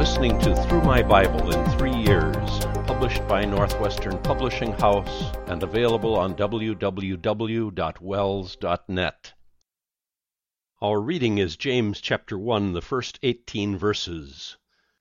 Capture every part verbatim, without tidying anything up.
listening to Through My Bible in Three Years, published by Northwestern Publishing House and available on w w w dot wells dot net. Our reading is James chapter one, the first eighteen verses.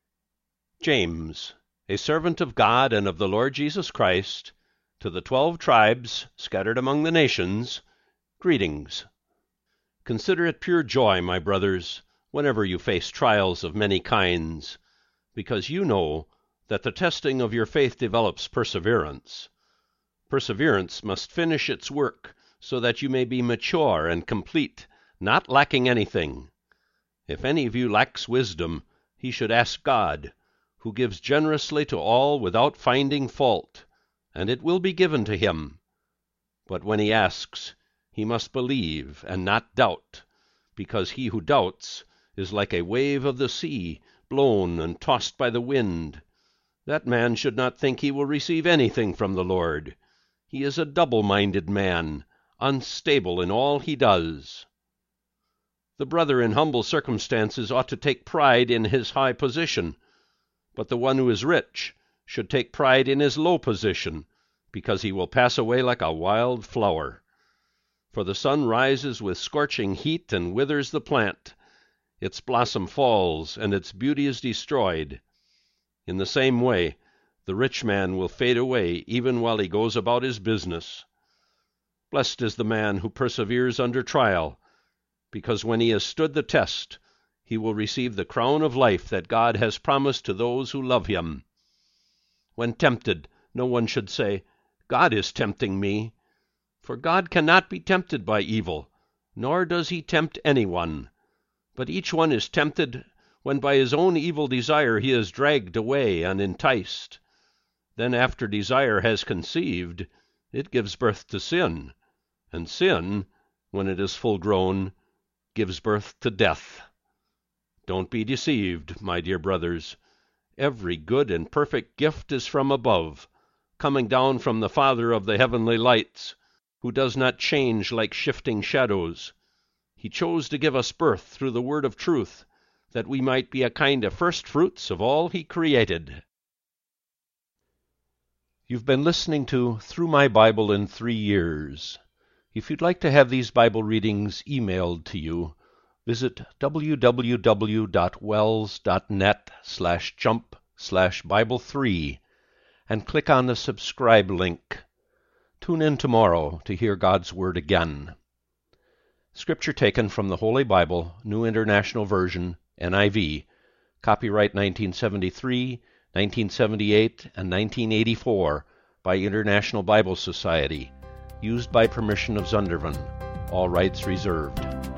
James, a servant of God and of the Lord Jesus Christ, to the twelve tribes scattered among the nations, greetings. Consider it pure joy, my brothers, whenever you face trials of many kinds, because you know that the testing of your faith develops perseverance. Perseverance must finish its work, so that you may be mature and complete, not lacking anything. If any of you lacks wisdom, he should ask God, who gives generously to all without finding fault, and it will be given to him. But when he asks, he must believe and not doubt, because he who doubts is like a wave of the sea, blown and tossed by the wind. That man should not think he will receive anything from the Lord. He is a double-minded man, unstable in all he does. The brother in humble circumstances ought to take pride in his high position, but the one who is rich should take pride in his low position, because he will pass away like a wild flower. For the sun rises with scorching heat and withers the plant. Its blossom falls, and its beauty is destroyed. In the same way, the rich man will fade away even while he goes about his business. Blessed is the man who perseveres under trial, because when he has stood the test, he will receive the crown of life that God has promised to those who love him. When tempted, no one should say, "God is tempting me," for God cannot be tempted by evil, nor does he tempt anyone. But each one is tempted when by his own evil desire he is dragged away and enticed. Then after desire has conceived, it gives birth to sin, and sin, when it is full grown, gives birth to death. Don't be deceived, my dear brothers. Every good and perfect gift is from above, coming down from the Father of the heavenly lights, who does not change like shifting shadows. He chose to give us birth through the word of truth, that we might be a kind of first fruits of all he created. You've been listening to Through My Bible in Three Years. If you'd like to have these Bible readings emailed to you, visit w w w dot wells dot net slash jump slash Bible three and click on the subscribe link. Tune in tomorrow to hear God's Word again. Scripture taken from the Holy Bible, New International Version, N I V, copyright nineteen seventy-three, nineteen seventy-eight, and nineteen eighty-four by International Bible Society, used by permission of Zundervan. All rights reserved.